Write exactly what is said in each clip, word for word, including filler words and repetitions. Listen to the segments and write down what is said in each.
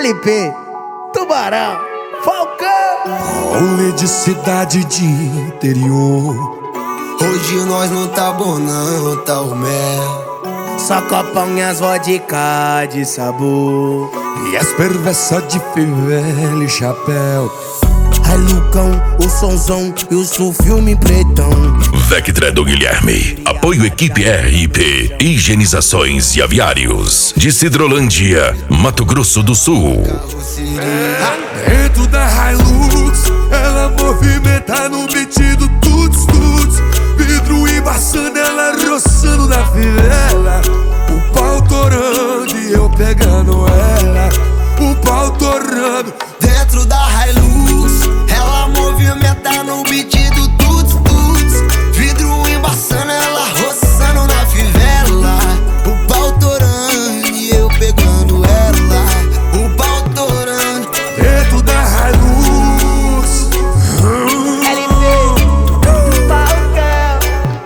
L P, Tubarão, Falcão. Rolê de cidade de interior. Hoje nós não tá bom não, tá o mel. Só copão e as vodka de sabor. E as perversas de fivela e chapéu. Ai Lucão, o sonzão e o seu filme pretão. Vectra do Guilherme. Apoio equipe R I P. Higienizações e aviários. De Cidrolândia, Mato Grosso do Sul. Dentro da Hilux, ela movimenta no beat do tuts tuts. Vidro embaçando, ela roçando na fivela. O pau torando e eu pegando ela. O pau torando. Dentro da Hilux, ela movimenta no beat do tuts tuts. Vidro embaçando, ela roçando na fivela. O pau torando e eu pegando ela. O pau torando. Dentro da Hilux. L P, Falcão,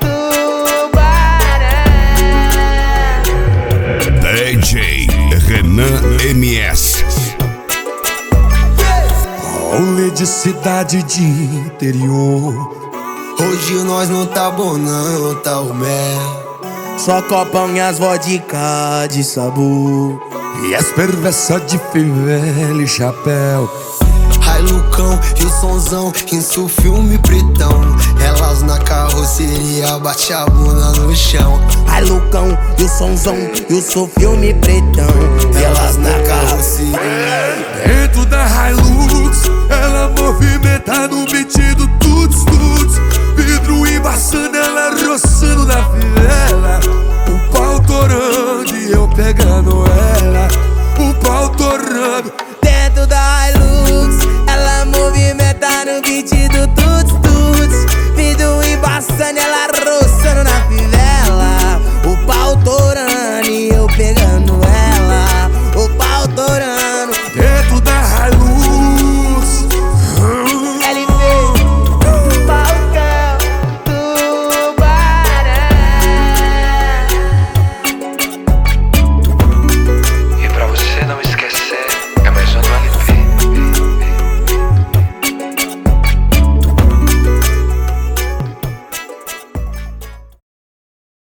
Tubarão. D J Renan M S. Rolê de cidade de interior. Hoje nós não tá bom não, tá o mel. Só copão e as vodka de sabor. E as perversas de fivela e chapéu. Ai Lucão e o sonzão, isso filme pretão. Elas na carroceria, bate a bunda no chão. Ai Lucão e o sonzão e o seu filme pretão. Elas na carroceria. Dentro da Hilux, ela movimenta no beat do tuts tuts.